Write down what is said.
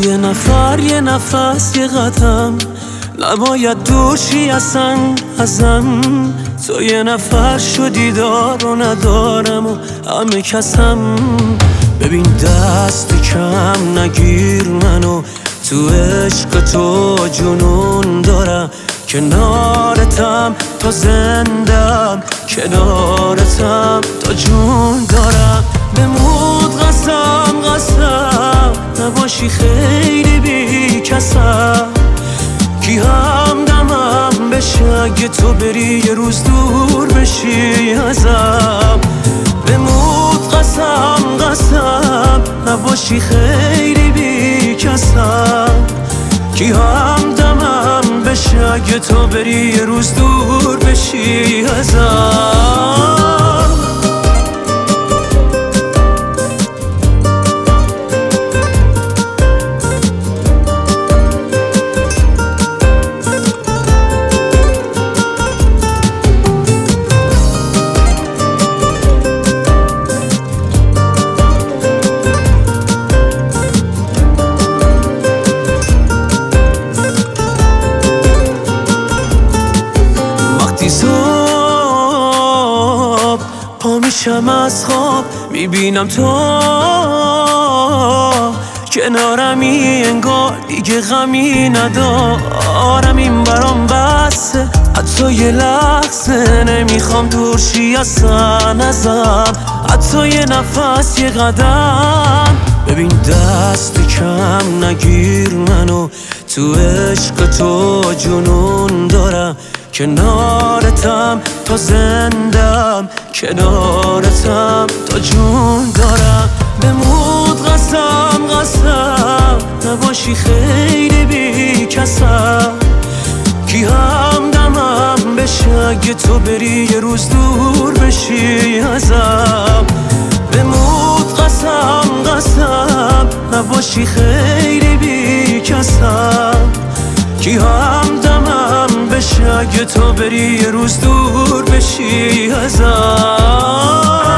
یه نفر یه نفس یه قدم نباید دور شی ازم تو یه نفر شدی دار و ندارم و همه کسم ببین دست کم نگیر منو تو عشق تو جنون دارم کنارتم تا زندم کنارتم تا جون دارم بمود قسم نباشی خیلی بی کسم کی همدمم بشه اگه تو بری یه روز دور بشی ازم بمود قسم نباشی خیلی بی کسم کی همدمم بشه اگه تو بری یه روز دور بشی ازم پا میشم از خواب میبینم تو کنارمی انگار دیگه غمی ندارم این برام بسه حتی یه لحظه نمیخوام دور شی ازم حتی یه نفس یه قدم ببین دست کم نگیر منو تو عشق تو جنون دارم کنارتم تا زندم کنارتم تا جون دارم بمود قسم نباشی خیلی بی کسم کی همدمم بشه اگه تو بری یه روز دور بشی ازم بمود قسم نباشی خیلی بی کسم کی همدمم بشه اگه تو بری یه روز دور بشی ازم